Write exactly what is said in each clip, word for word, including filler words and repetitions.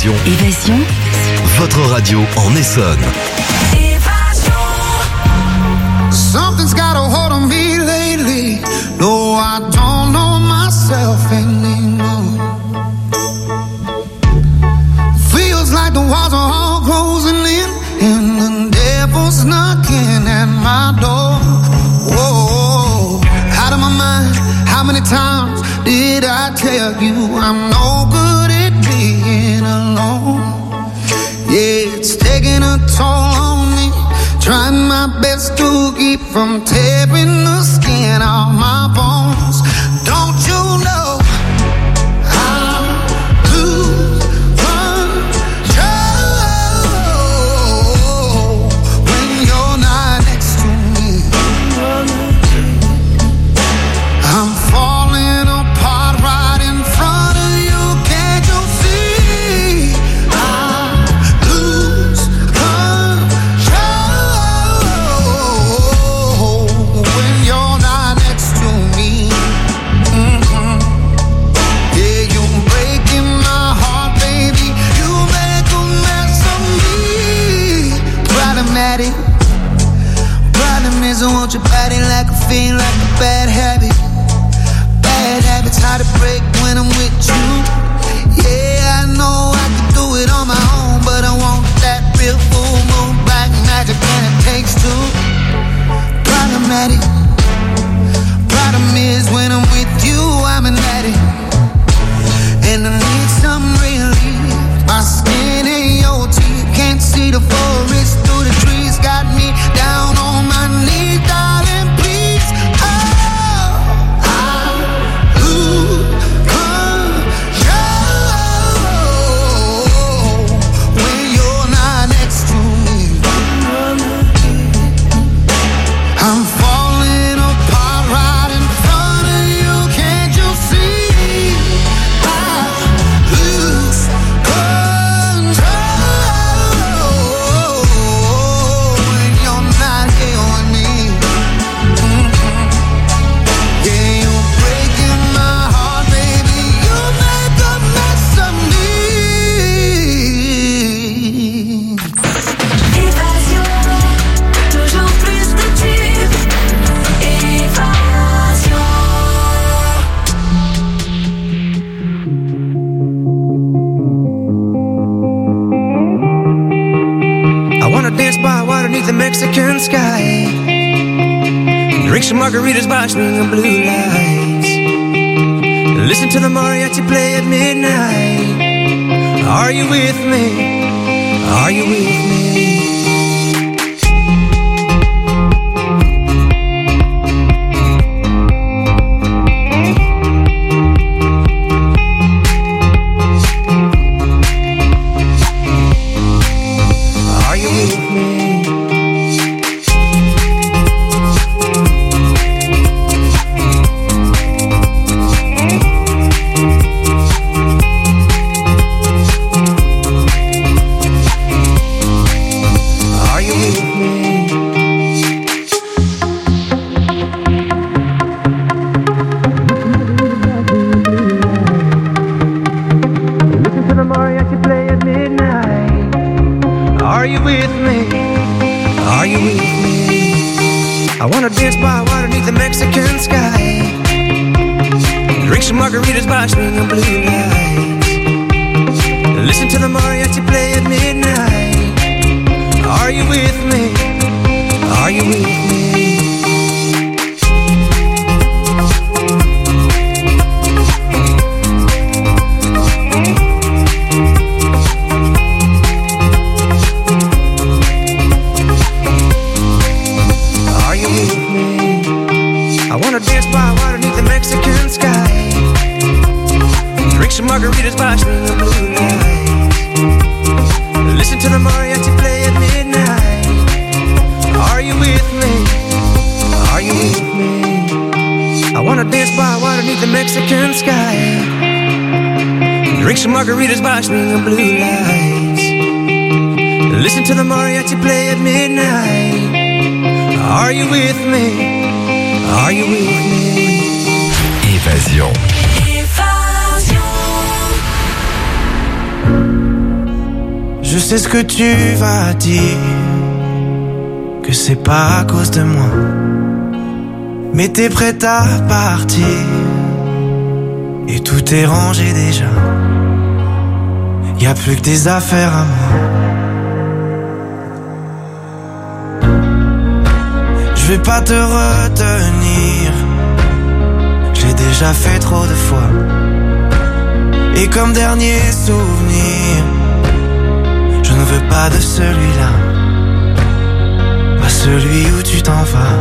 Évasion. Évasion. Votre radio en Essonne. Something's got a hold on me lately. No, I don't know myself anymore. Feels like the walls are all closing in, and the devil's knocking at my door. Whoa, out of my mind. How many times did I tell you I'm no good at being alone? Yeah, it's taking a toll on me. Trying my best to keep from tearing the skin off my bones. Don't you know I lose control when you're not next to me? I'm falling apart right in front of you. Can't you see? I lose control when you're not next to me. Mm-hmm. Yeah, you're breaking my heart, baby. You make a mess of me. Problematic. Problem is I want your body like a fiend, like a bad habit. Bad habits hard to break when I'm with you. Yeah, I know I can do it on my own, but I want that real full moon black magic, and it takes two. Problematic. Problem is when I'm with you, I'm an addict, and I need some relief. My skin ain't your teeth, can't see the forest through the trees. Got me down on my knees, darling, please. Oh, I lose control when you're not next to me. I'm falling apart right in front of you. Can't you see? I lose control when you're not here with me. Mm-hmm. Yeah, you're breaking my heart, baby. You make a mess of me. Évasion, toujours plus de tubes. Évasion. I wanna dance by water beneath the Mexican sky. Drink some margaritas by swinging blue lights. Listen to the mariachi play at midnight. Are you with me? Are you with me? Are you with me? Are you with me? Listen to the mariachi play at midnight. Are you with me? Are you with me? I wanna dance by water beneath the Mexican sky. Drink some margaritas by swinging blue lights. Listen to the mariachi play at midnight. Are you with me? Are you with me? Are you with me? I wanna dance by water beneath the Mexican sky. Drink some margaritas by swinging blue lights. Listen to the mariachi play at midnight. Are you with me? Are you with me? I wanna dance by water beneath the Mexican sky. Drink some margaritas by swinging blue lights. Listen to the mariachi play at midnight. Are you with me? Are you with me? Évasion. Évasion. sais ce que tu vas dire, que c'est pas à cause de moi, mais t'es prête à partir et tout est rangé déjà. Y'a plus que des affaires à moi. Je vais pas te retenir, j'ai déjà fait trop de fois. Et comme dernier souvenir, je ne veux pas de celui-là, pas celui où tu t'en vas.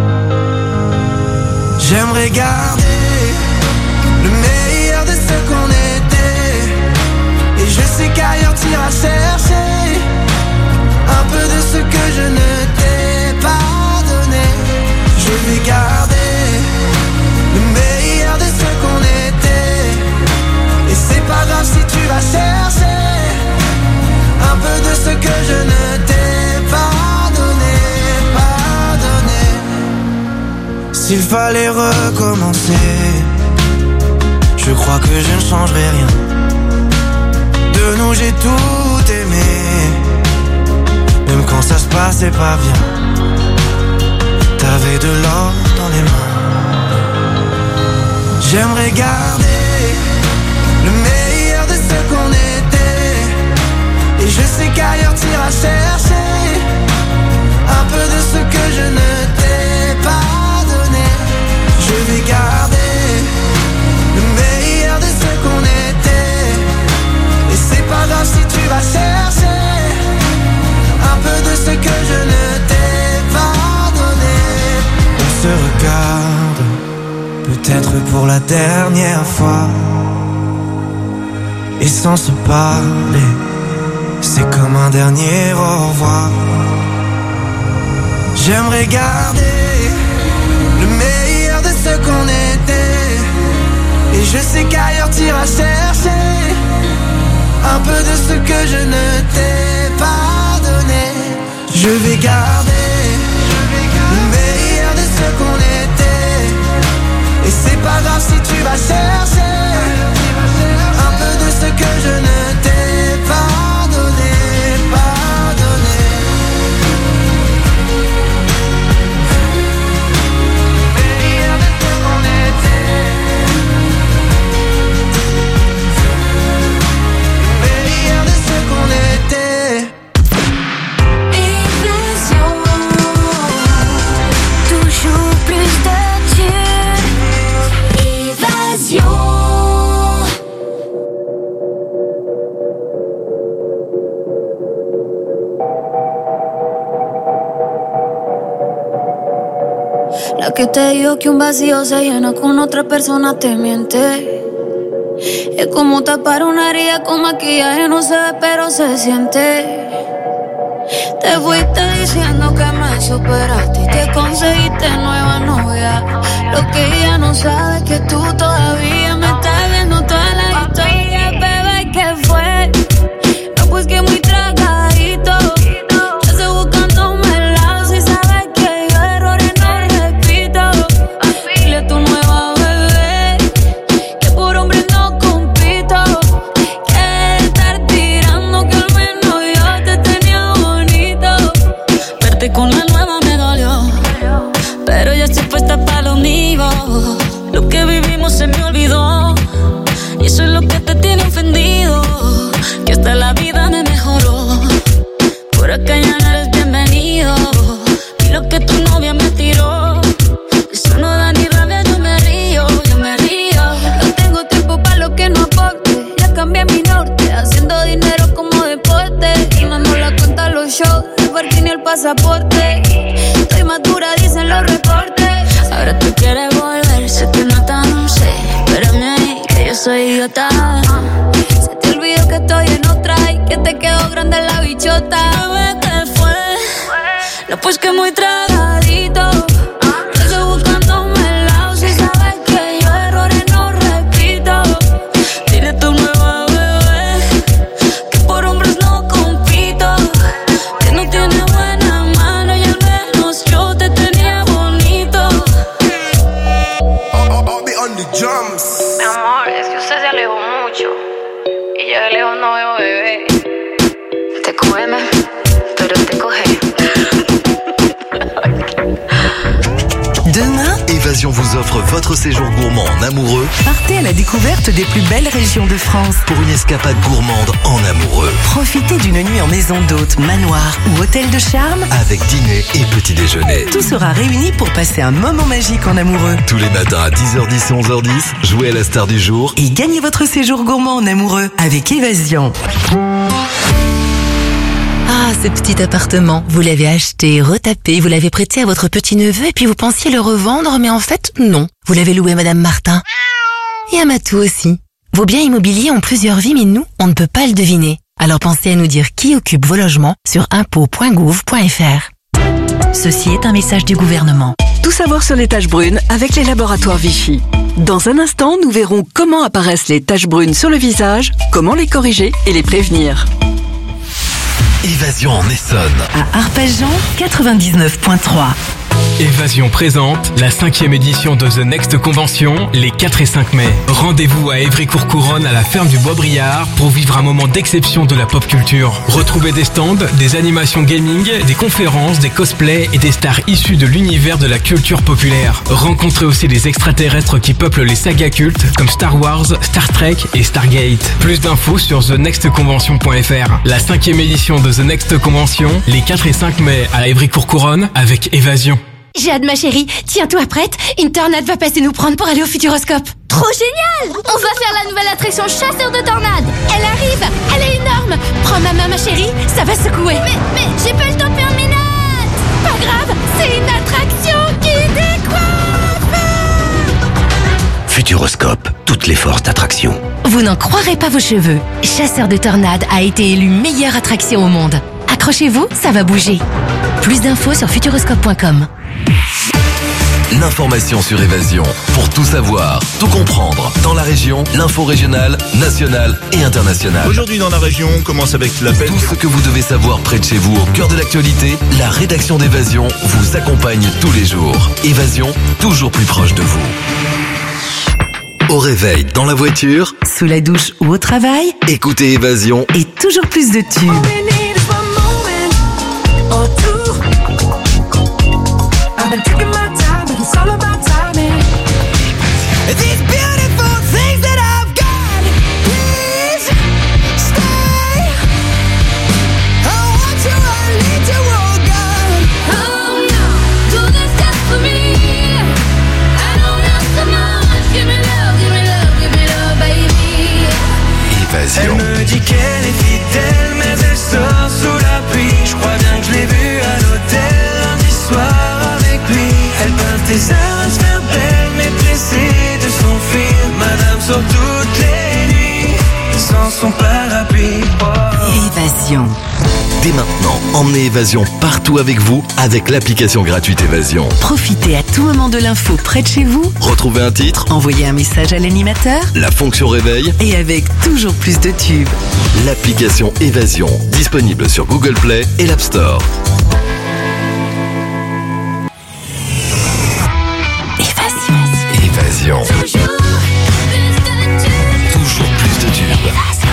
J'aimerais garder le meilleur de ce qu'on était, et je sais qu'ailleurs t'iras chercher un peu de ce que je ne t'ai pas donné. Je vais garder le meilleur de ce qu'on était, et c'est pas grave si tu vas chercher un peu de ce que je ne t'ai pas donné, pas donné. S'il fallait recommencer, je crois que je ne changerai rien. De nous j'ai tout aimé, même quand ça se passait pas bien. T'avais de l'or dans les mains. J'aimerais garder le meilleur de ce qu'on était, et je sais qu'ailleurs t'iras chercher un peu de ce que je ne t'ai pas donné. Je vais garder le meilleur de ce qu'on était, et c'est pas grave si tu vas chercher un peu de ce que je ne t'ai pas donné. On se regarde, peut-être pour la dernière fois, et sans se parler, c'est comme un dernier au revoir. J'aimerais garder le meilleur de ce qu'on était, et je sais qu'ailleurs t'iras chercher un peu de ce que je ne t'ai pas donné. Je vais garder le meilleur de ce qu'on était, et c'est pas grave si tu vas chercher un peu de ce que je ne t'ai pas donné, pas donné. Le meilleur de ce qu'on était, le meilleur de ce qu'on était. Évasion, toujours plus de Dieu. Évasion. La que te dijo que un vacío se llena con otra persona te miente. Es como tapar una herida con maquillaje, no se ve pero se siente. Te fuiste diciendo que me superaste y te conseguiste nueva novia. Lo que ella no sabe es que tú todavía me estás viendo toda la historia. Bebé, ¿qué fue? No, pues que muy tragadito. Yo estoy buscándome el lado. Si sabes que yo errores no repito. Dile a tu nueva bebé que por hombre no compito. Que de estar tirando que al menos yo te tenía bonito. Verte con la nueva me dolió, pero ya estoy puesta para lo mío. Lo que vivimos se me olvidó, y eso es lo que te tiene ofendido. Que hasta la vida me mejoró. Por acá ya no eres bienvenido. Y lo que tu novia me tiró, eso no da ni rabia, yo me río, yo me río. No tengo tiempo para lo que no aporte. Ya cambié mi norte, haciendo dinero como deporte. Y mando la cuenta a los shows, el parking y el pasaporte. Estoy madura, dicen los reportes. Ahora tú quieres volver, se te nota, no sé. Espérame ahí, que yo soy idiota. Se te olvidó que estoy en otra y que te quedó grande la bichota. Bebé, ¿qué fue? No, pues que muy tragadito. Yo estoy buscándome el lado. Si sabes que yo errores no repito. Dile a tu nueva bebé que por hombres no compito. Que no tiene buena mano y al menos yo te tenía bonito. I'll, I'll be on the drums. Mi amor, es que usted se alejó mucho y yo de lejos no veo bebé. Te como duermes, pero te coge. Demain, Évasion vous offre votre séjour gourmand en amoureux. Partez à la découverte des plus belles régions de France. Pour une escapade gourmande en amoureux. Profitez d'une nuit en maison d'hôte, manoir ou hôtel de charme. Avec dîner et petit déjeuner. Tout sera réuni pour passer un moment magique en amoureux. Tous les matins à dix heures dix et onze heures dix, jouez à la star du jour. Et gagnez votre séjour gourmand en amoureux avec Évasion. Ah, ce petit appartement, vous l'avez acheté, retapé, vous l'avez prêté à votre petit-neveu et puis vous pensiez le revendre, mais en fait, non. Vous l'avez loué à Madame Martin. Et à Matou aussi. Vos biens immobiliers ont plusieurs vies, mais nous, on ne peut pas le deviner. Alors pensez à nous dire qui occupe vos logements sur impôts point gouv point f r. Ceci est un message du gouvernement. Tout savoir sur les taches brunes avec les laboratoires Vichy. Dans un instant, nous verrons comment apparaissent les taches brunes sur le visage, comment les corriger et les prévenir. Évasion en Essonne. À Arpajon, quatre-vingt-dix-neuf point trois. Évasion présente la cinquième édition de The Next Convention les quatre et cinq mai. Rendez-vous à Évry-Courcouronnes à la ferme du Bois-Briard pour vivre un moment d'exception de la pop culture. Retrouvez des stands, des animations gaming, des conférences, des cosplays et des stars issues de l'univers de la culture populaire. Rencontrez aussi les extraterrestres qui peuplent les sagas cultes comme Star Wars, Star Trek et Stargate. Plus d'infos sur the next convention point f r. La cinquième édition de The Next Convention les quatre et cinq mai à Évry-Courcouronnes avec Évasion. J'ai hâte, ma chérie. Tiens-toi prête, une tornade va passer nous prendre pour aller au Futuroscope. Trop génial! On va faire la nouvelle attraction chasseur de tornades. Elle arrive, elle est énorme. Prends ma main, ma chérie, ça va secouer. Mais, mais, j'ai pas le temps de faire mes notes. Pas grave, c'est une attraction qui décoiffe. Futuroscope, toutes les forces d'attraction. Vous n'en croirez pas vos cheveux. Chasseur de tornades a été élu meilleure attraction au monde. Accrochez-vous, ça va bouger. Plus d'infos sur futuroscope point com. L'information sur Évasion. Pour tout savoir, tout comprendre. Dans la région, l'info régionale, nationale et internationale. Aujourd'hui dans la région, on commence avec l'appel. Tout ce que vous devez savoir près de chez vous, au cœur de l'actualité, la rédaction d'Évasion vous accompagne tous les jours. Évasion, toujours plus proche de vous. Au réveil, dans la voiture, sous la douche ou au travail, écoutez Évasion et toujours plus de tubes. Elle me dit qu'elle est fidèle, mais elle sort sous la pluie. Je crois bien que je l'ai vue à l'hôtel lundi soir avec lui. Elle peint tes heures à se faire belle, mais pressée de s'enfuir. Madame sort toutes les nuits sans son parapluie. Oh. Évasion. Dès maintenant, emmenez Évasion partout avec vous avec l'application gratuite Évasion. Profitez à tout moment de l'info près de chez vous. Retrouvez un titre, envoyez un message à l'animateur, la fonction réveil et avec toujours plus de tubes. L'application Évasion, disponible sur Google Play et l'App Store. Évasion. Évasion. Toujours plus de tubes.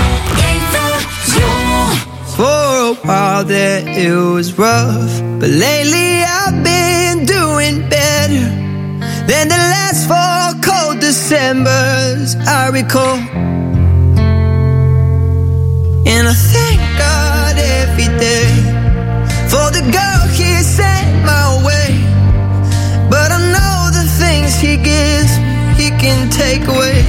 For a while there it was rough, but lately I've been doing better than the last four cold Decembers I recall. And I thank God every day for the girl He sent my way. But I know the things He gives He can take away.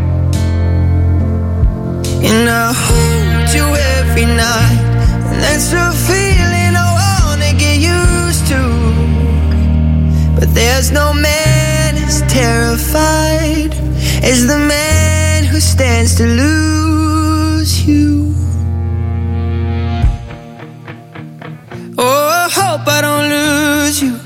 And I hold you every night, and that's a feeling I wanna get used to. But there's no man as terrified as the man who stands to lose you. Oh, I hope I don't lose you.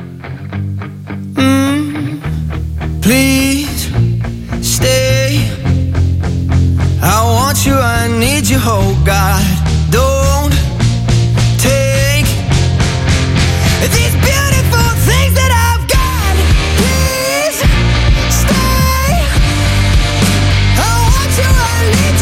Mm, please stay. I want you, I need you, oh God. Don't take these beautiful things that I've got. Please stay. I want you, I need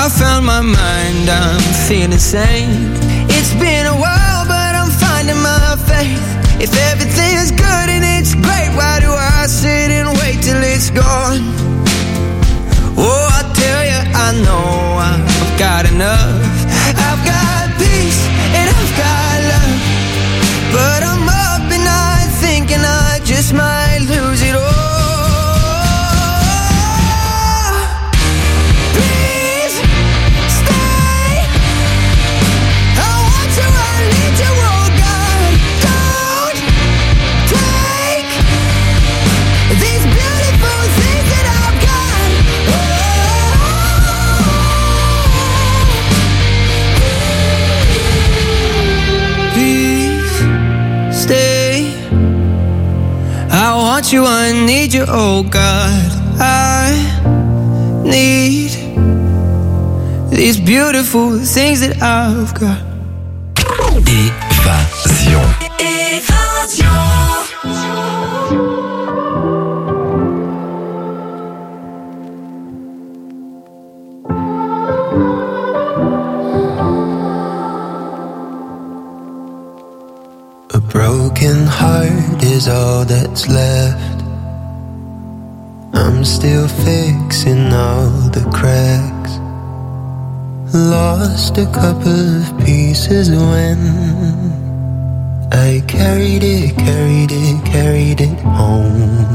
I found my mind, I'm feeling sane. It's been a while, but I'm finding my faith. If everything is good and it's great, why do I sit and wait till it's gone? Oh, I tell you, I know I've got enough. I've got peace and I've got love, but I'm up and I thinking I just might lose it all. You, I need you, oh God. I need these beautiful things that I've got. Évasion. Évasion. A broken heart is all that's left. I'm still fixing all the cracks. Lost a couple of pieces when I carried it, carried it, carried it home.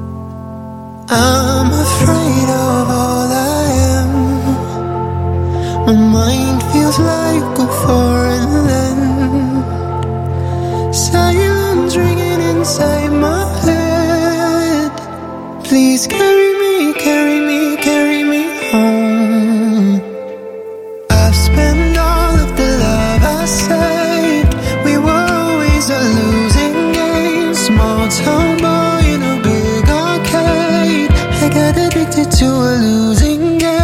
I'm afraid of all I am. My mind feels like a foreign land. Silence ringing inside my head. Please carry me, carry me, carry me home. I've spent all of the love I saved. We were always a losing game. Small town boy in a big arcade. I got addicted to a losing game.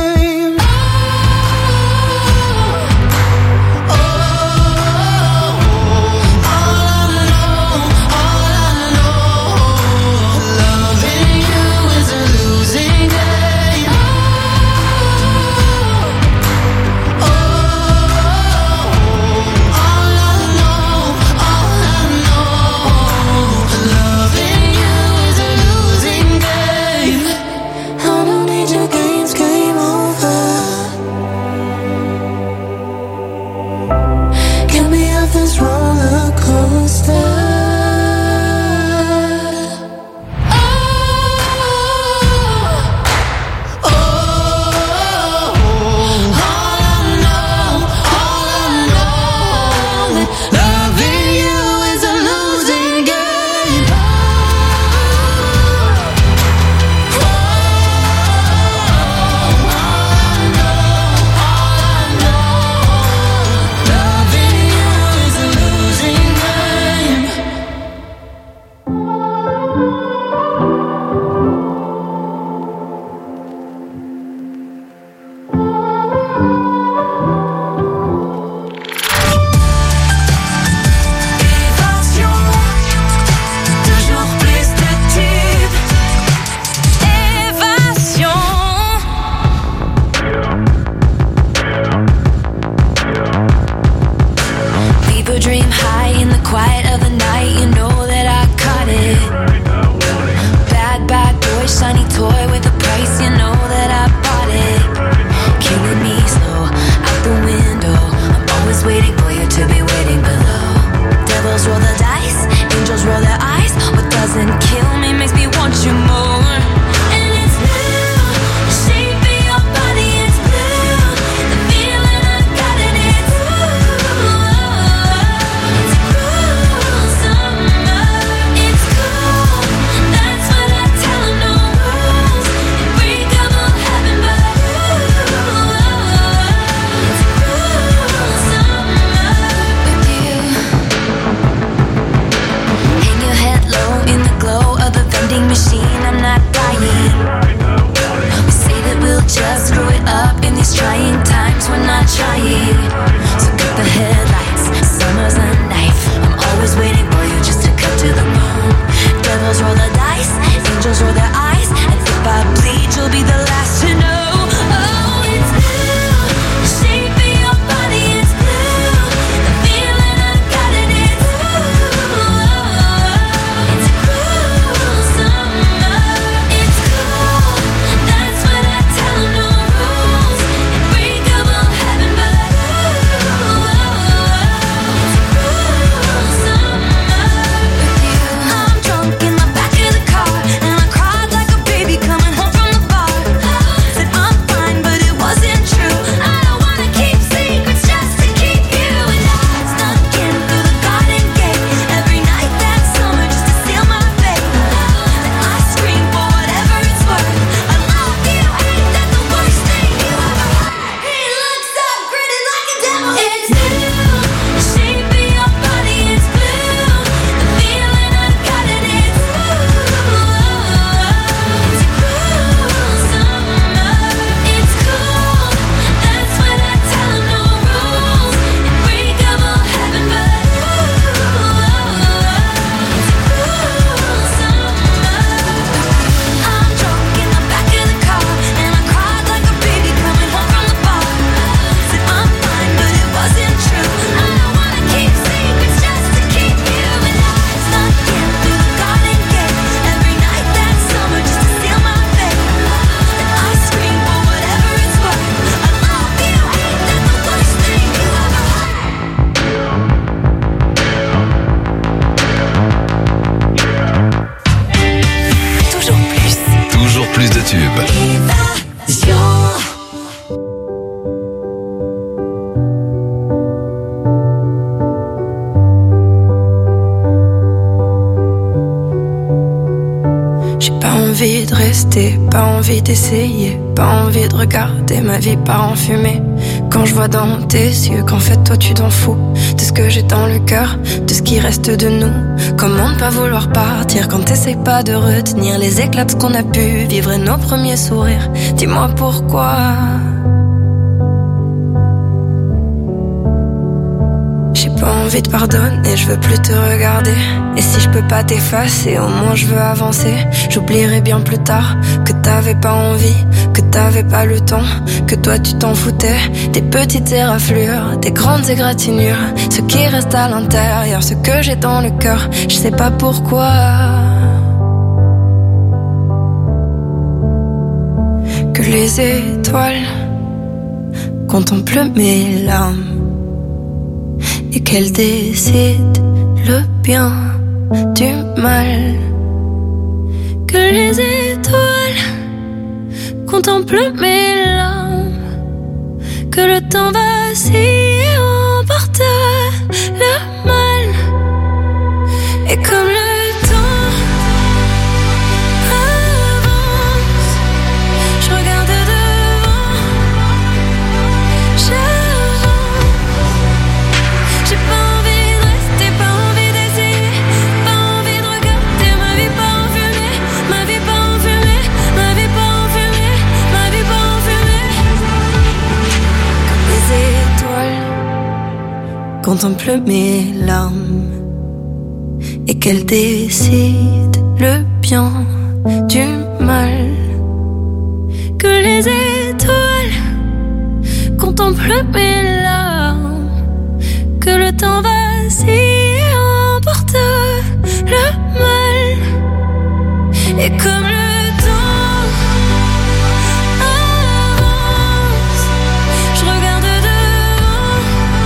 Games, game on. Évasion. J'ai pas envie de rester, pas envie d'essayer, pas envie de regarder ma vie part en fumée. Quand je vois dans tes yeux qu'en fait toi tu t'en fous de ce que j'ai dans le cœur, de ce qui reste de nous. Comment ne pas vouloir partir quand t'essayes pas de retenir les éclats de ce qu'on a pu vivre et nos premiers sourires. Dis-moi pourquoi. J'ai pas envie de pardonner, je veux plus te regarder. Et si je peux pas t'effacer, au moins je veux avancer. J'oublierai bien plus tard que t'avais pas envie, que t'avais pas le temps, que toi tu t'en foutais. Des petites éraflures, des grandes égratignures, ce qui reste à l'intérieur, ce que j'ai dans le cœur, je sais pas pourquoi. Que les étoiles contemplent mes larmes et qu'elles décident le bien du mal. Que les étoiles contemplent mes larmes, que le temps vacille et emporte le mal. Et comme le temps avance, je regarde devant, j'avance. J'ai pas envie de rester, pas envie d'essayer, pas envie de regarder ma vie pas en fumée, ma vie pas en fumée, ma vie pas en fumée, ma vie pas en fumée. Comme les étoiles contemplent mes larmes et qu'elles décident le bien du mal. Que les étoiles contemplent mes larmes, que le temps vacille et emporte le mal. Et comme le temps avance, je regarde devant,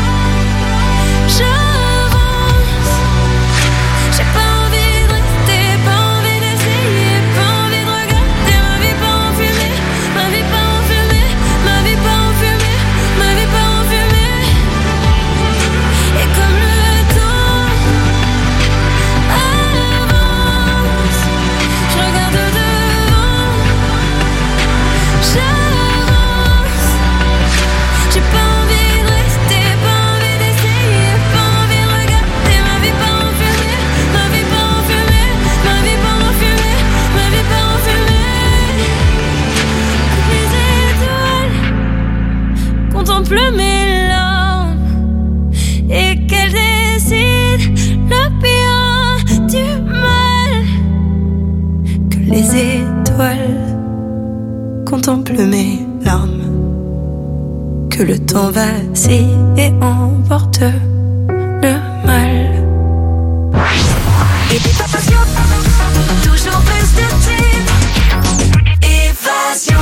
j'avance. J'ai pas envie de rester, pas envie d'essayer, pas envie de regarder ma vie pas en fumée, ma vie pas en fumée, ma vie pas en fumée, ma vie pas en fumée. Et comme le temps avance, je regarde devant, j'avance. J'ai pas envie de rester, pas envie d'essayer, pas envie de regarder ma vie pas en fumée, ma vie pas en fumée, ma vie pas en fumée, ma vie pas en fumée. Les étoiles contemplent mes larmes et qu'elles décident le bien du mal. Que les étoiles contemplent mes larmes, que le temps vacille et emporte le mal. Toujours plus de types. Évasion.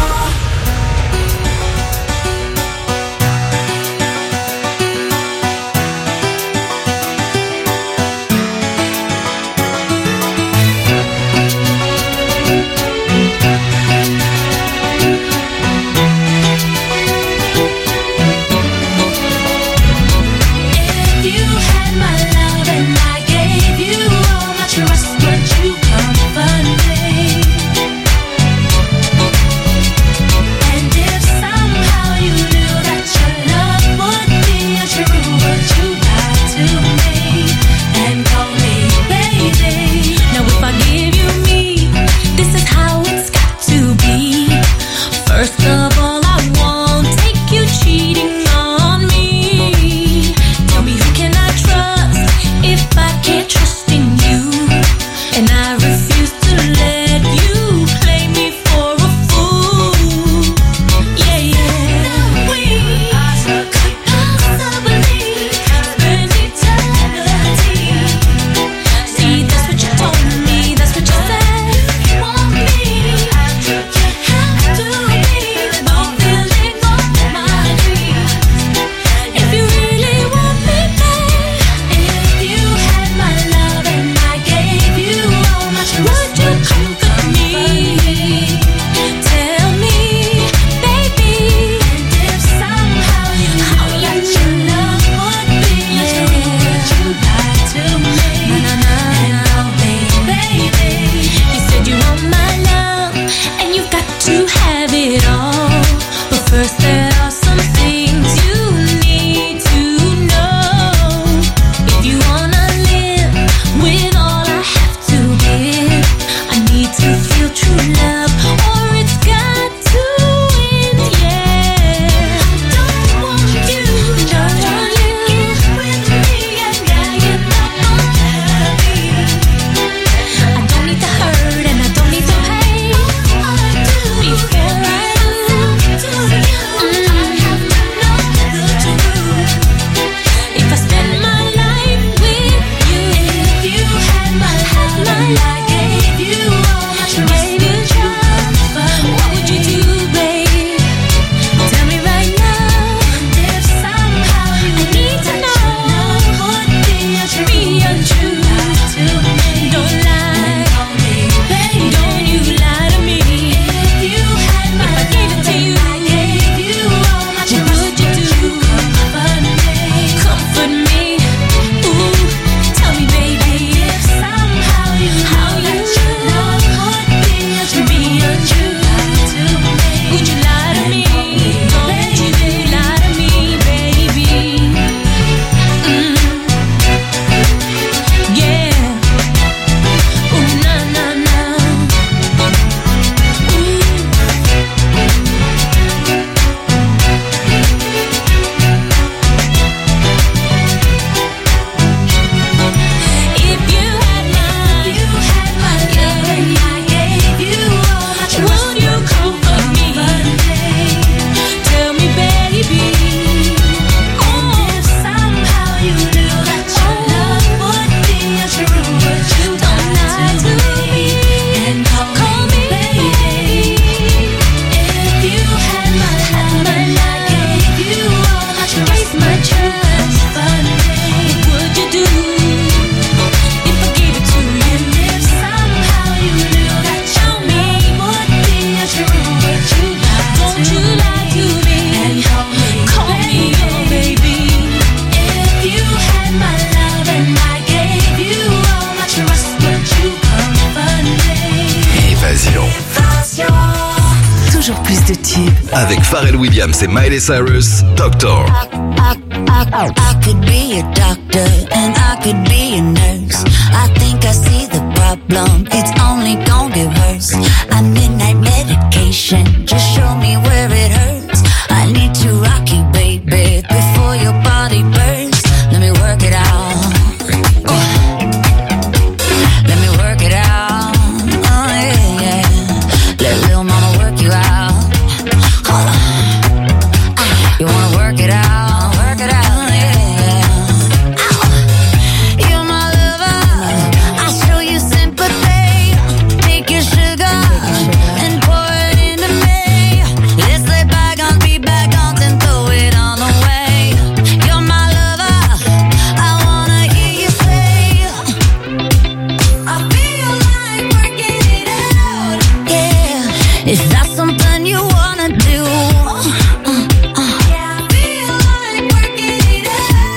tubes. Avec Pharrell Williams et Miley Cyrus, Doctor. I, I, I could be a doctor and I could be a nurse. I think I see the problem, it's only gonna get worse. I midnight medication, just show me where it hurts. I need to rock you, baby, before your body bursts. Let me work it out. Uh. Let me work it out. Oh yeah, yeah. Let little mama work you out. Hold on. Uh. You wanna work it out? Work it out, yeah. Ow. You're my lover. I show you sympathy. Take your sugar and pour it into me. Let's lay bygones be bygones and throw it on away. You're my lover. I wanna hear you say, I feel like working it out. Yeah, is that something you wanna do? Uh, uh. Yeah, I feel like working it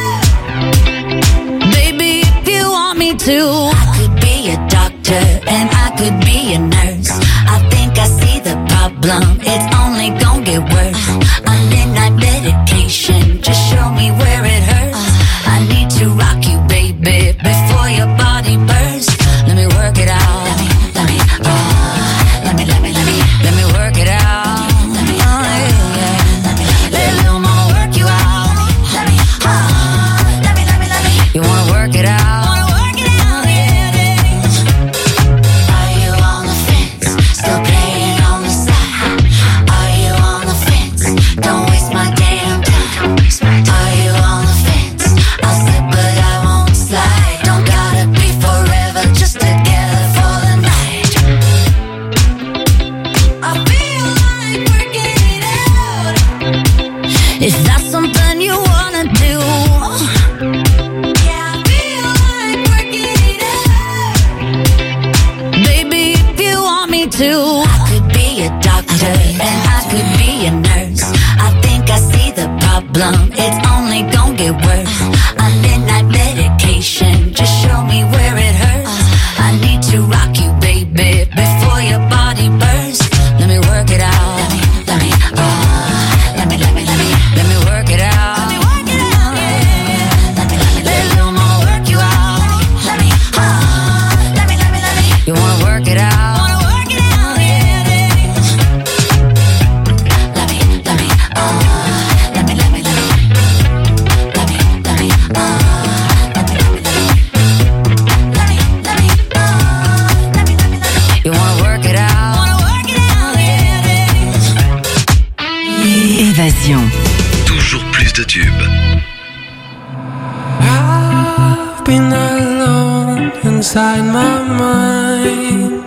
out. Baby, if you want me to, I could be a doctor and I could be a nurse. I think I see the problem, it's only gonna get worse. I'm midnight medication, just show me where it hurts. I need to rock you, baby, before your body bursts. Let me work it out. Let me, let me, uh, let me, let me, let me, let me work it out. Let me, oh, yeah, yeah. Let little mama work you out. Let me, uh, let me, let me, let me. You wanna work it out? Wanna work it out, yeah, yeah. Are you on the fence? Still playing on the side? Are you on the fence? Don't waste my damn time. Are you on the fence? I'll slip but I won't slide. Don't gotta be forever, just together for the night. I feel like working it out. Is that something you wanna do? Yeah, I feel like working it out. Baby, if you want me to, I could be a doctor and I could be a nurse. I think I see the problem, it's only gonna get worse. I'm midnight medication, just show me where it hurts. I need to rock you, baby, before your body bursts. Let me work it out. Let me, let me, uh, let me, let me, let me, let me work it out. Let me work it out, yeah, yeah. Let me, let me, let little mama work you out. Let me, uh, let me, let me, let me. You wanna work it out? Wanna work it out, yeah, yeah. Let me, let me, uh, let me, let me, let me, let me, let me, uh, let me, let me, let me, let me, let me, uh, let me, let me, let me. You wanna work it out? Wanna work it out, yeah, yeah. Évasion. Toujours plus de tubes. I've been alone inside my mind.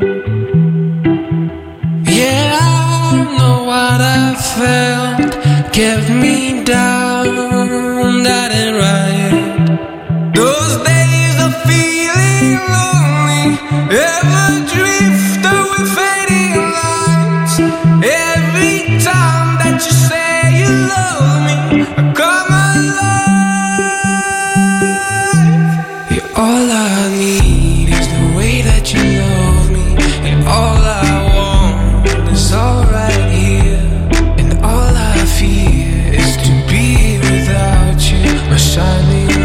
Yeah, I know what I felt kept me down, that ain't right. Those days of feeling lonely, ever drift away fading lights. Every time that you say you love me, I come alive. You're all I need is the way that you love me, and all I want is all right here, and all I fear is to be without you, my shining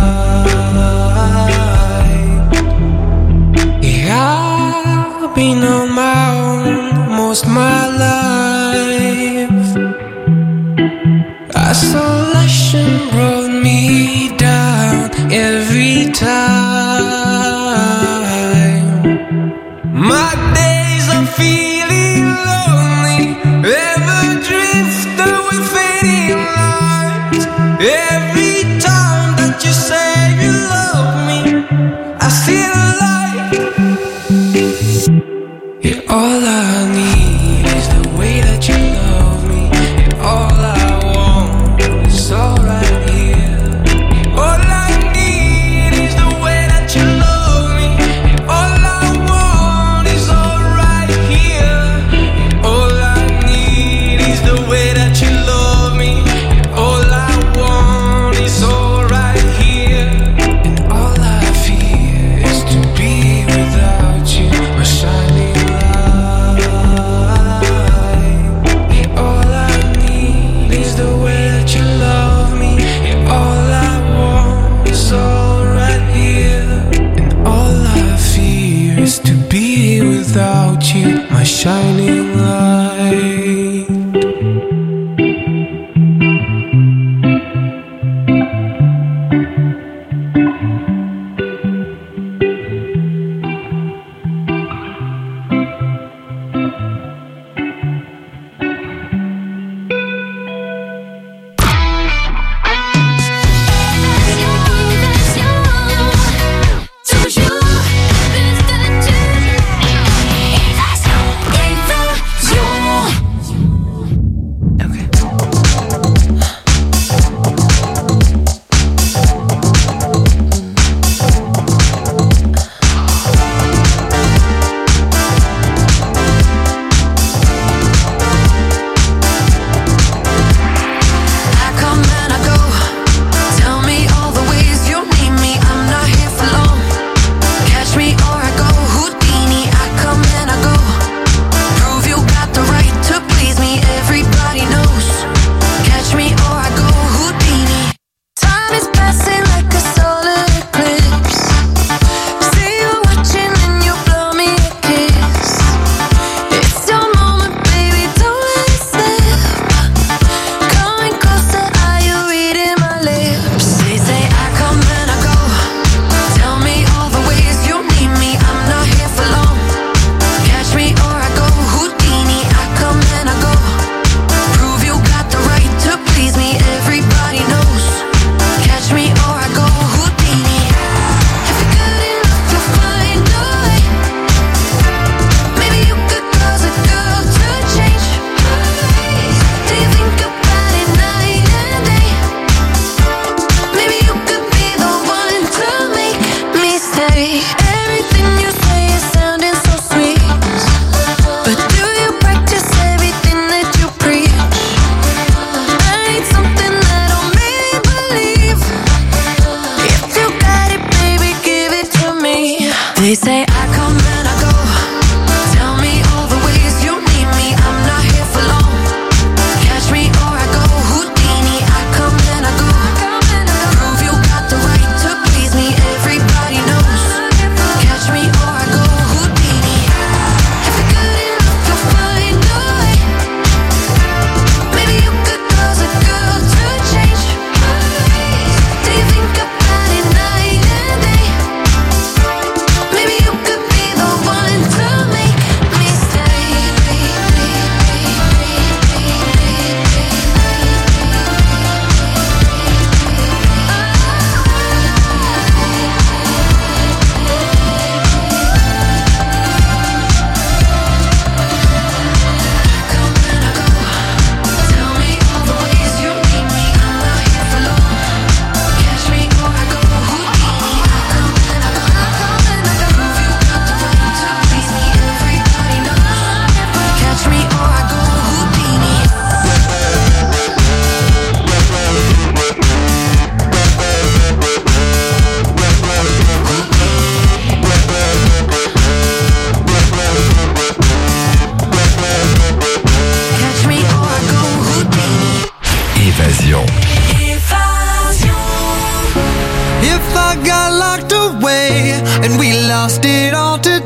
light. Yeah, I've been on my own most my life. Isolation brought me down every time. My days of feeling lonely ever drift away fading lights. Every time that you say you love me, I see the light. Yeah, all I need is the way that you love me, and all I want is all right here. All I need is the way that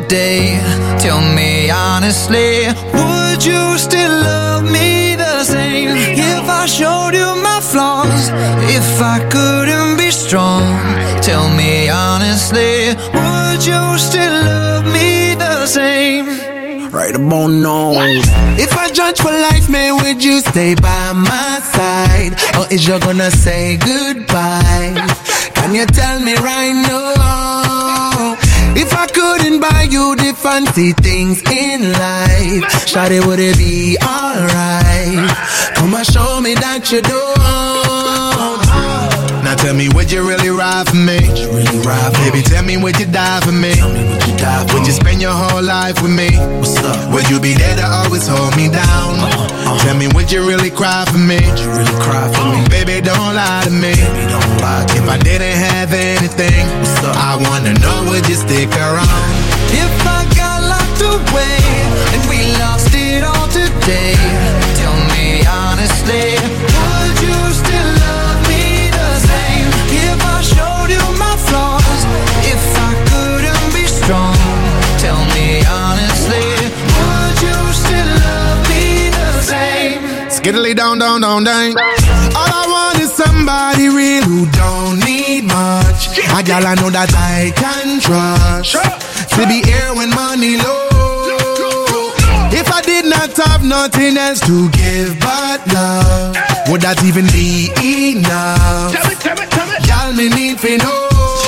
today? Tell me honestly, would you still love me the same? If I showed you my flaws, if I couldn't be strong, tell me honestly, would you still love me the same? Right about now. If I judge for life, man, would you stay by my side? Or is you gonna say goodbye? Can you tell me right now? If I couldn't buy you the fancy things in life, shawty, would it be alright? Come and show me that you don't. Now tell me, would you really ride for me? Would you really ride for Baby, me? tell me, would you die for me? Tell me, would you die for Would you me? spend your whole life with me? What's up? Would you be there to always hold me down? Uh-huh. Tell me, would you really cry for me? Would you really cry for me? Baby, don't lie to me. Baby, don't lie to If me. I didn't have anything, What's up? I wanna know, would you stick around? If I got locked away and we lost it all today, tell me honestly, would you still love me the same? If I showed you my flaws, if I couldn't be strong, tell me honestly, would you still love me the same? Skiddly down, down, down, down. All I want is somebody real who don't need much. A gal I know that I can trust. To be here when money low. If I did not have nothing else to give but love, would that even be enough? Y'all me need to know.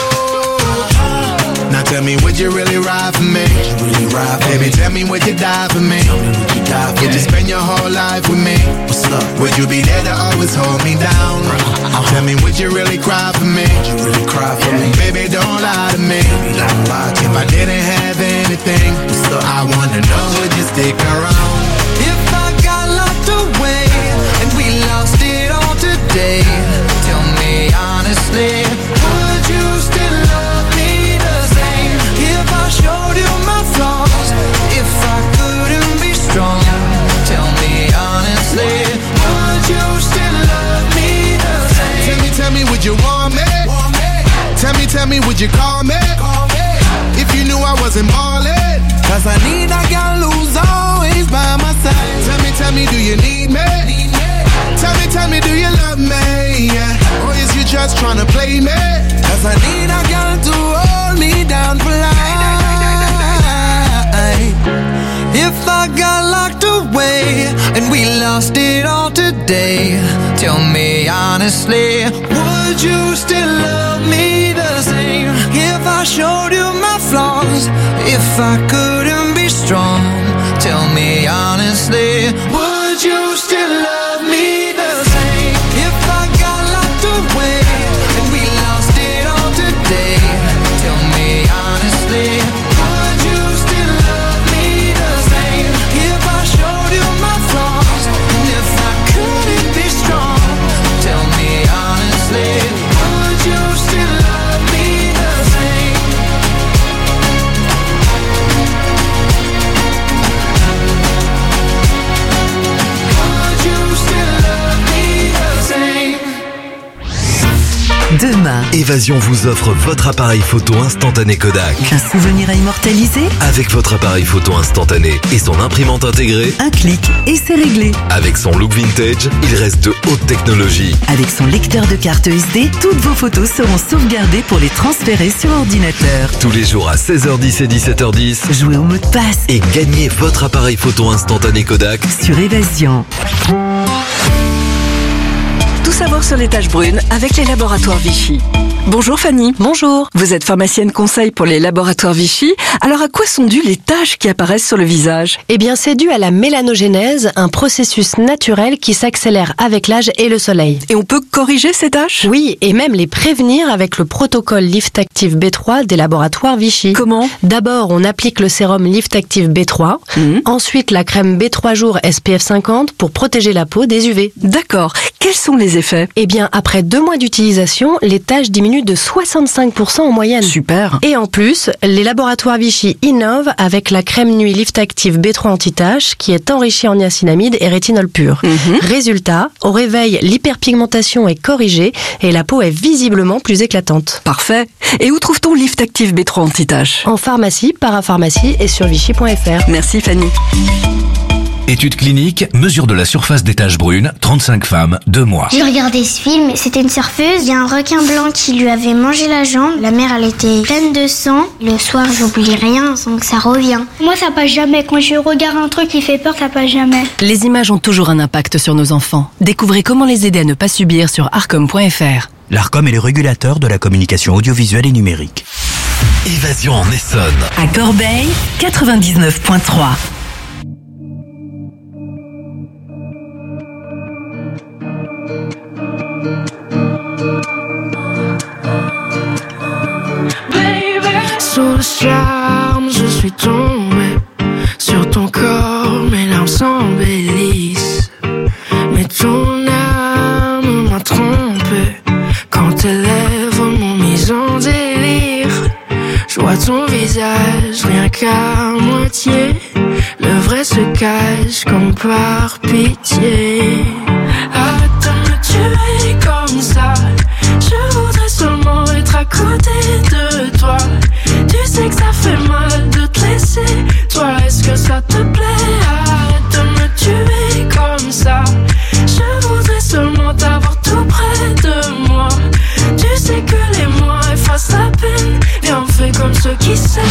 Now tell me, would you really ride for me? Would you really ride for Baby, me? tell me, would you die for me? Tell me, would you die for Would me? you spend your whole life with me? What's up? Would you be there to always hold me down? Tell me, would you really cry for me? Would you really cry for me? Baby, don't lie to me. Baby, don't lie to If me. I didn't have anything, What's up? I wanna know, would you stick around? If I got locked away and we lost it all today, tell me honestly, would you still love me the same? If I showed you my flaws, if I couldn't be strong, tell me honestly, would you still love me the same? Tell me, tell me, would you want me? Want me? Tell me, tell me, would you call me? Call me. If you knew I wasn't ballin'. Cause I need a girl who's always by my side. Tell me, tell me, do you need me? Need me? Tell me, tell me, do you love me? Yeah. Or is you just tryna play me? Cause I need a girl to hold me down for life. If I got locked away and we lost it all today, tell me honestly, would you still love me the same? If I showed you my flaws, if I couldn't be strong, tell me honestly, would you still love me the same? If I got locked away and we lost it all today, tell me honestly, would you still love me the same? If I showed you my flaws, and if I couldn't be strong, tell me honestly, would you still love me the same? Would you still love me the same? Demain, Évasion vous offre votre appareil photo instantané Kodak. un souvenir à immortaliser. Avec votre appareil photo instantané et son imprimante intégrée, Un clic et c'est réglé. avec son look vintage, il reste de haute technologie. Avec son lecteur de carte U S D, toutes vos photos seront sauvegardées pour les transférer sur ordinateur. Tous les jours à seize heures dix et dix-sept heures dix. Jouez au mot de passe Et gagnez votre appareil photo instantané Kodak. sur Évasion. Tout savoir sur les taches brunes avec les laboratoires Vichy. Bonjour Fanny. Bonjour. Vous êtes pharmacienne conseil pour les laboratoires Vichy. Alors à quoi sont dues les taches qui apparaissent sur le visage? Eh bien, c'est dû à la mélanogénèse, un processus naturel qui s'accélère avec l'âge et le soleil. Et on peut corriger ces taches? Oui, et même les prévenir avec le protocole Lift Active B trois des laboratoires Vichy. Comment? D'abord, on applique le sérum Lift Active B trois, Mmh. ensuite la crème B trois jours S P F cinquante pour protéger la peau des U V. D'accord. Quels sont les effets? Eh bien, après deux mois d'utilisation, les taches diminuent diminue de soixante-cinq pour cent en moyenne. Super. Et en plus, les laboratoires Vichy innovent avec la crème nuit Lift Active B trois anti-tache qui est enrichie en niacinamide et rétinol pur. Mhm. Résultat, au réveil, l'hyperpigmentation est corrigée et la peau est visiblement plus éclatante. Parfait. Et où trouve-t-on Lift Active B trois anti-tache ? En pharmacie, parapharmacie et sur vichy point f r. Merci Fanny. Étude clinique, mesure de la surface des taches brunes, trente-cinq femmes, deux mois. J'ai regardé ce film, c'était une surfeuse, il y a un requin blanc qui lui avait mangé la jambe, la mère elle était pleine de sang, le soir j'oublie rien, donc ça revient. Moi ça passe jamais, quand je regarde un truc qui fait peur, ça passe jamais. Les images ont toujours un impact sur nos enfants. Découvrez comment les aider à ne pas subir sur arcom point f r. L'Arcom est le régulateur de la communication audiovisuelle et numérique. Évasion en Essonne. À Corbeil, quatre-vingt-dix-neuf point trois. Sous le charme, je suis tombé sur ton corps, mes larmes s'embellissent. Mais ton âme m'a trompé quand tes lèvres m'ont mis en délire. Je vois ton visage rien qu'à moitié, le vrai se cache comme par pitié. Arrête de me tuer comme ça, je voudrais seulement être à côté de toi. Tu sais que ça fait mal de te laisser, toi est-ce que ça te plaît? Arrête de me tuer comme ça, je voudrais seulement t'avoir tout près de moi. Tu sais que les mois effacent la peine, viens on fait comme ceux qui s'aiment.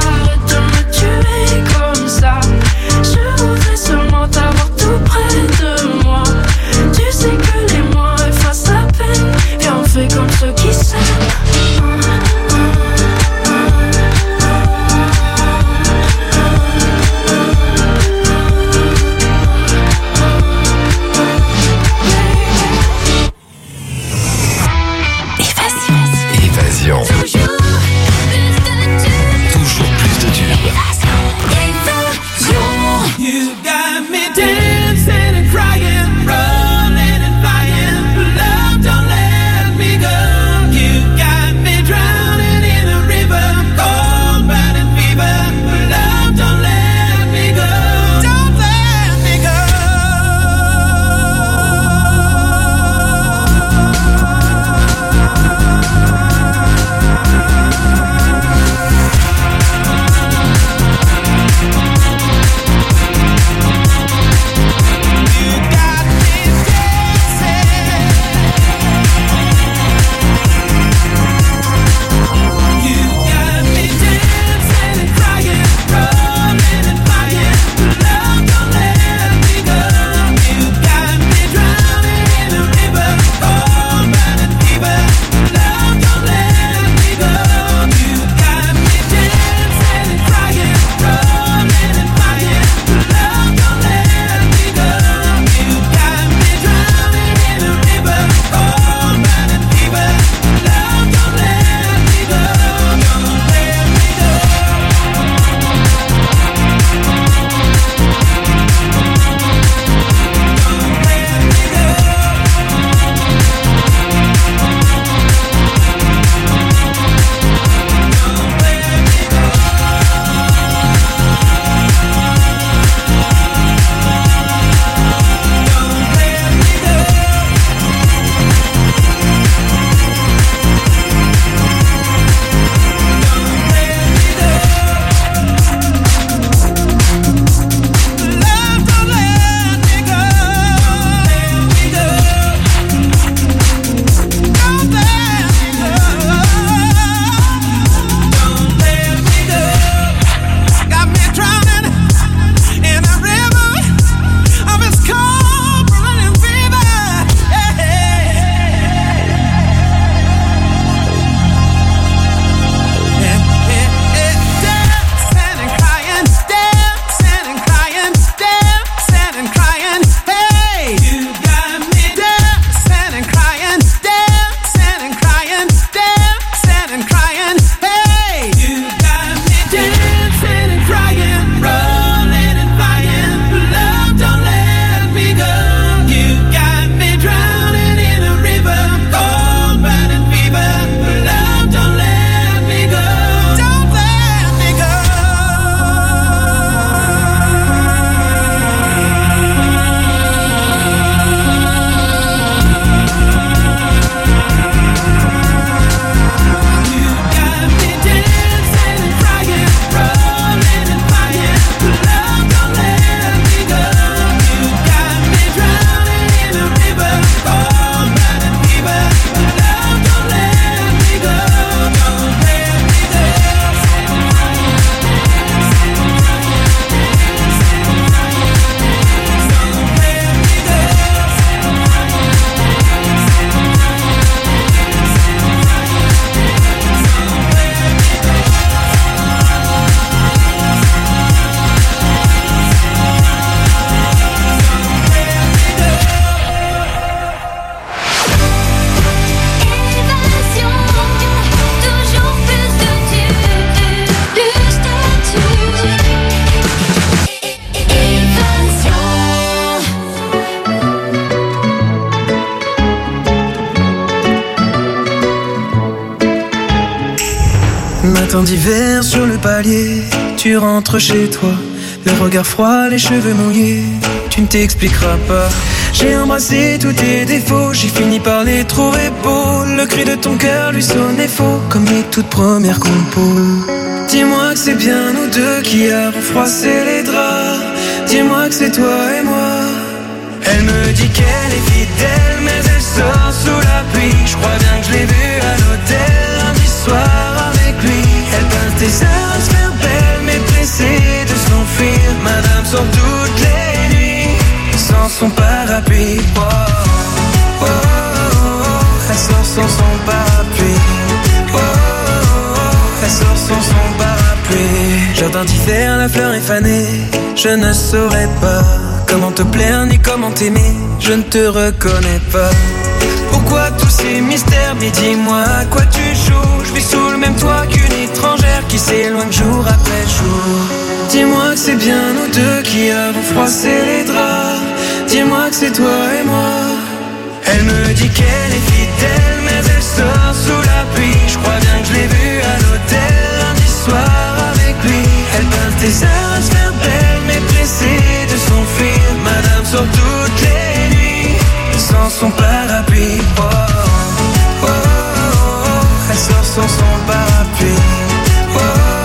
Tout près de Matin d'hiver sur le palier, tu rentres chez toi, le regard froid, les cheveux mouillés, tu ne t'expliqueras pas. J'ai embrassé tous tes défauts, j'ai fini par les trouver beaux. Le cri de ton cœur lui sonnait faux, comme les toutes premières compos. Dis-moi que c'est bien nous deux qui avons froissé les draps. Dis-moi que c'est toi et moi. Elle me dit qu'elle est fidèle, mais elle sort sous la pluie. Je crois bien que je l'ai vue à l'hôtel lundi soir avec lui. Elle pince des heures à se faire belle, mais pressée de s'enfuir. Madame sort toutes les nuits sans son parapluie. Oh, oh, oh, oh. Elle sort sans son parapluie. Oh, oh, oh. Elle sort sans son parapluie. Jardin d'hiver, la fleur est fanée. Je ne saurais pas comment te plaire ni comment t'aimer. Je ne te reconnais pas. Pourquoi tous ces mystères? Mais dis-moi à quoi tu joues. Je vis sous le même toit qu'une étrangère qui s'éloigne jour après jour. Dis-moi que c'est bien nous deux qui avons froissé les draps. Dis-moi que c'est toi et moi. Elle me dit qu'elle est fidèle, mais elle sort sous la pluie. Je crois bien que je l'ai vue à l'hôtel lundi soir avec lui. Elle pince des heures à se faire belle, mais pressée de s'enfuir. Madame sort toutes les nuits sans son parapluie. Oh, oh, oh, oh. Elle sort sans son parapluie. Oh, oh,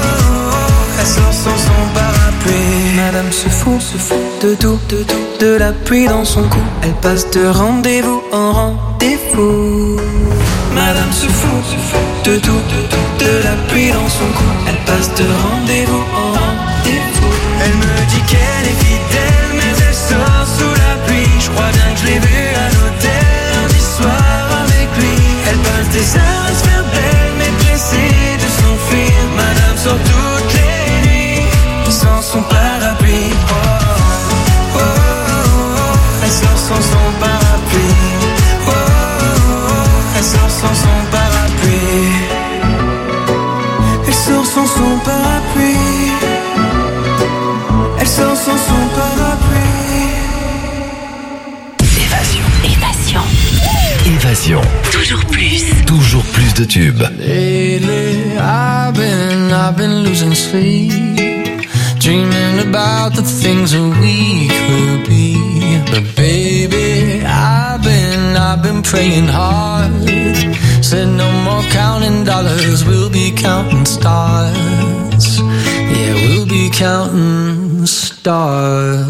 oh. Elle sort sans son parapluie. Madame se fout, se fout de tout, de tout, de la pluie dans son cou. Elle passe de rendez-vous en rendez-vous. Madame se fout, se fout de tout, de tout, de la pluie dans son cou. Elle passe de rendez-vous en rendez-vous. Elle me dit qu'elle est fidèle, mais elle sort sous la pluie. Je crois bien que je l'ai vue à l'hôtel lundi soir avec lui. Elle passe des heures à se faire belle, mais pressée de s'enfuir. Madame sort toutes les nuits sans son parapluie. Oh, oh, oh, oh. Elle sort sans son parapluie. Oh, oh, oh. Elle sort sans son parapluie. Elle sort sans son parapluie. Elle sort sans son parapluie. Évasion. Évasion. Évasion. Toujours plus. Toujours plus de tubes. Lately, I've been, I've been losing sleep, dreaming about the things that we could be. But baby, I've been, I've been praying hard. Said no more counting dollars, we'll be counting stars. Yeah, we'll be counting stars.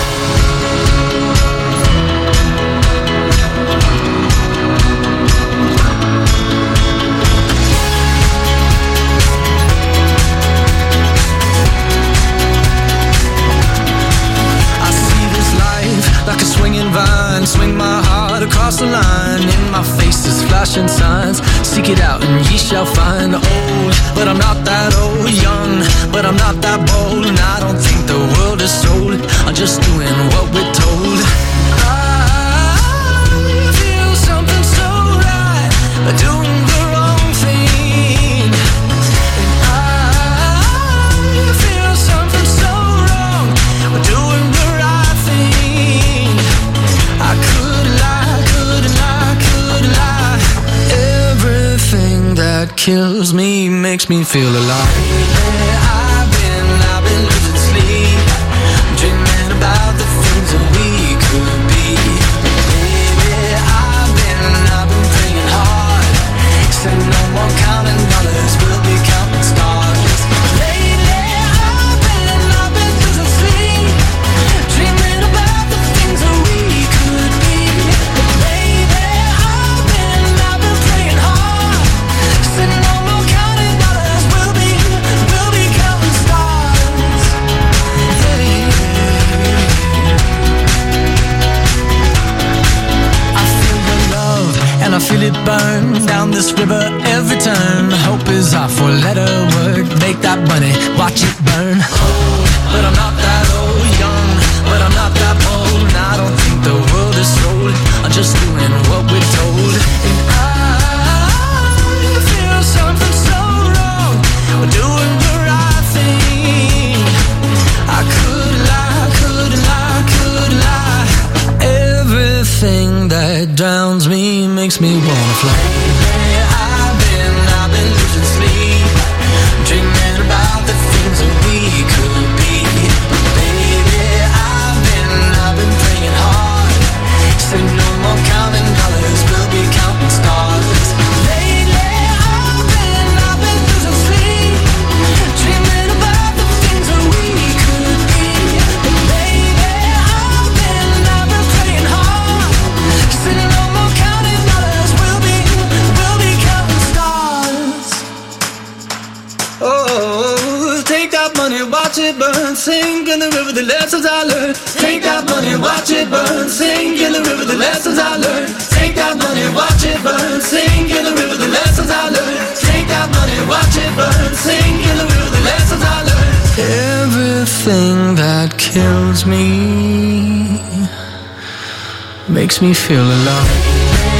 Like a swinging vine, swing my heart across the line. In my face is flashing signs. Seek it out and ye shall find. Old, but I'm not that old. Young, but I'm not that bold. And I don't think the world is sold. I'm just doing what we're told. I feel something so right, doing the wrong thing. And I feel something so wrong, doing the right thing. I could lie, could lie, could lie. Everything that kills me makes me feel alive. I've been, I've been losing sleep, dreaming about the things that we could be. Baby, I've been, I've been praying hard. Said no more counting dollars, we'll be counting stars. Lately, I've been, I've been losing sleep, dreaming about the things that we could be. Baby, I've been, I've been praying hard. Said no more counting dollars, we'll be, we'll be counting stars. Hey. I feel the love and I feel it burn down this river every turn. Hope is our four-letter word. Make that money, watch it burn. Old, but I'm not that old. Young, but I'm not that bold. And I don't think the world is sold. I'm just doing what we're told. And I feel something so wrong. We're doing the right thing. I could lie, could lie, could lie. Everything that drowns me makes me wanna fly. I've been, I've been losing sleep, it burn. Sink in the river, the lessons I learned. Take that money, watch it burn. Sink in the river, the lessons I learned. Take that money, watch it burn. Sink in the river, the lessons I learned. Take that money, watch it burn. Sink in the river, the lessons I learned. Everything that kills me makes me feel alive.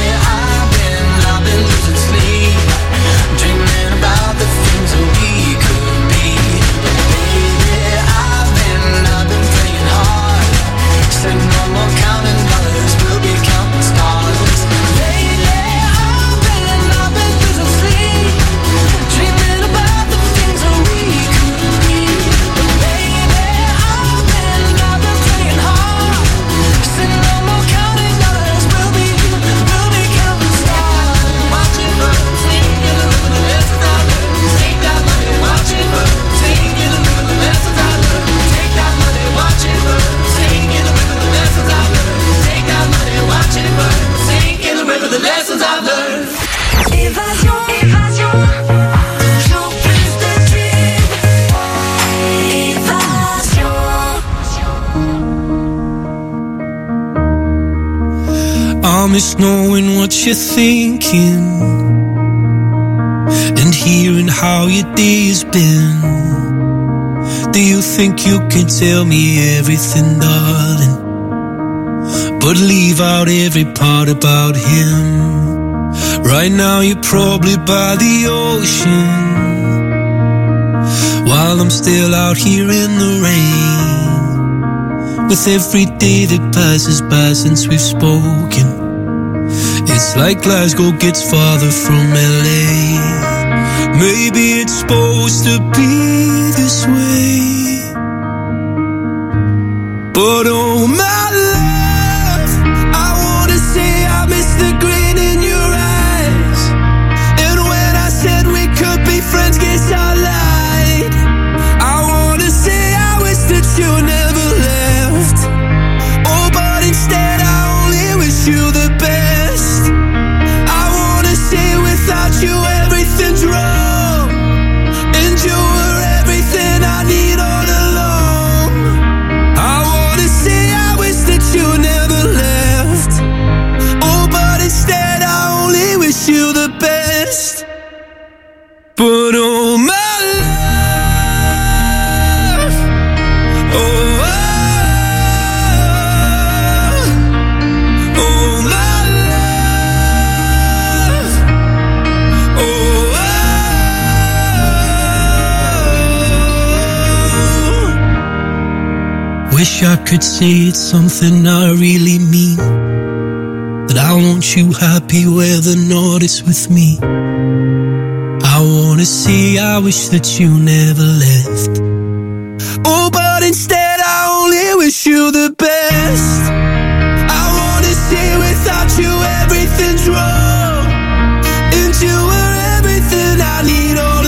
I miss knowing what you're thinking and hearing how your day's been. Do you think you can tell me everything, darling, but leave out every part about him? Right now you're probably by the ocean, while I'm still out here in the rain. With every day that passes by since we've spoken, it's like Glasgow gets farther from L A. Maybe it's supposed to be this way, but oh my love, I wanna say I miss the grin in your eyes. And when I said we could be friends, guess I lied. I wanna say I wish that you never left. Oh, but instead I only wish you the best. I wanna say without you everything's wrong, and you were everything I need all along. I wanna say I wish that you never left. Oh, but instead I only wish you the best. But oh my love, oh, oh my love, oh, oh. Wish I could say it's something I really mean, that I want you happy where the north is with me. I wanna say I wish that you never left.